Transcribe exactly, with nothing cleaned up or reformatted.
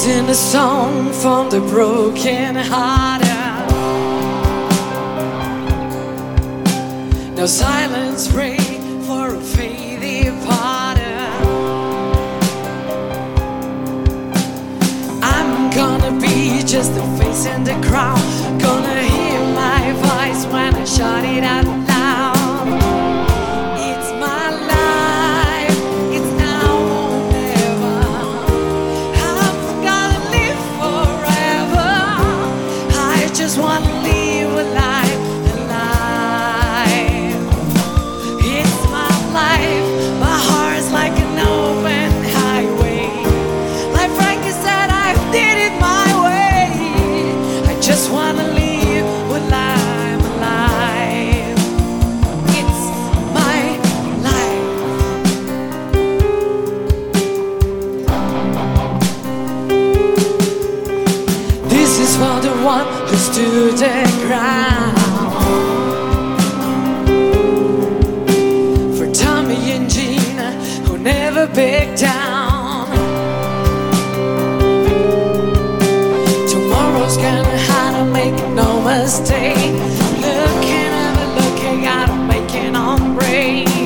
Sing a song from the broken hearted. No silence, pray for a faith departed. I'm gonna be just a face in the crowd, gonna hear my voice when I shout it out loud. It's my life, it's now or never. I'm gonna live forever. I just wanna live a life, a life. It's my life, my heart's like an open highway. Like Frankie said, I did it my way. I just wanna live a life, a life. It's my life. This is for the one who stood the ground. For Tommy and Gina who never backed down. Tomorrow's gonna have to make no mistake. Looking at the looking, gotta make it on break.